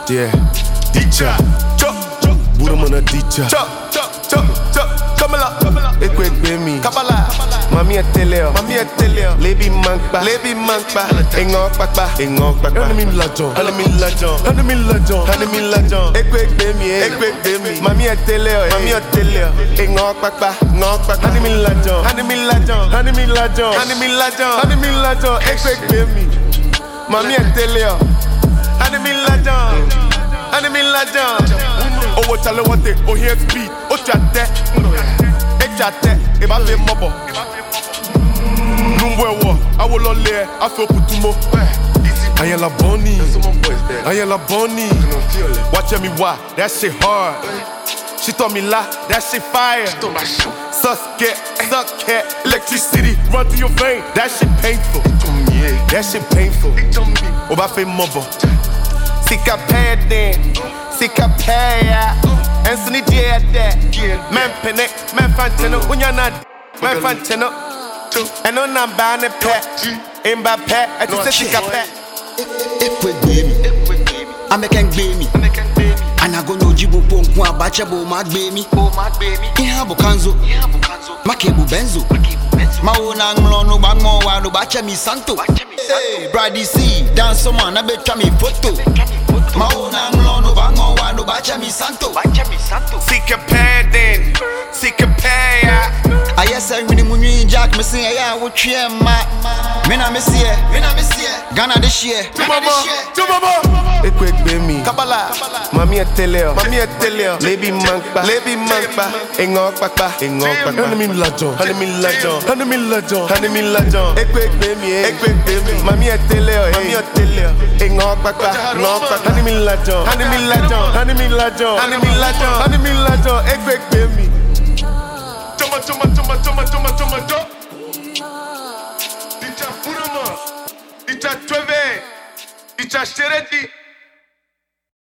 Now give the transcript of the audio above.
Yeah, dicha. Boedem on a dicha. Ekwe bemi. Mami eteleo. Lebi mankba. Engok pakpa. Enemy lajon. Ekwe bemi. Mami eteleo. Engok pakpa. Enemy lajon. Ekwe bemi. Mami eteleo. Enemy lajon. Oh, chale wate, oh here speed, oh chate, eba fe mobo. Numbwe wo, awo lole, aso putumo. Ayala Bonnie. Watch me why, that shit hard. She told me lie, that shit fire. Suck it, electricity run through your vein. That shit painful. Oba fe mobo. Sika pad then. Sika paya, Anthony J at that. Man pene, man fantino, unyana, man fantino. And on I'm buying a pet, in by pet, I just said Sika pet. If we baby, I'm a can baby. And I go no jibu pong, bachabo, mad baby. Ihabo kanzo, Makebu benzo. Maona nglono bango wano bacha mi santo. Hey, Brady C, dance someone, I bet me photo. Maona nglono bango wano bacha mi santo. Sika pad then, Sika paya. I yes I really munyi Jack missing ya wo twie ma. Mena mesie, Ghana this year. Tumama. Ekwe bemi. Kabala. Mami eteleo. Lebi mankba. Engok pakpa. Enemy lajon. Ekwe bemi. Mami eteleo. Engok pakpa. Enemy lajon. Ekwe bemi. Toma. Dicha Burama. Dicha Tweve. Dicha Sheredi.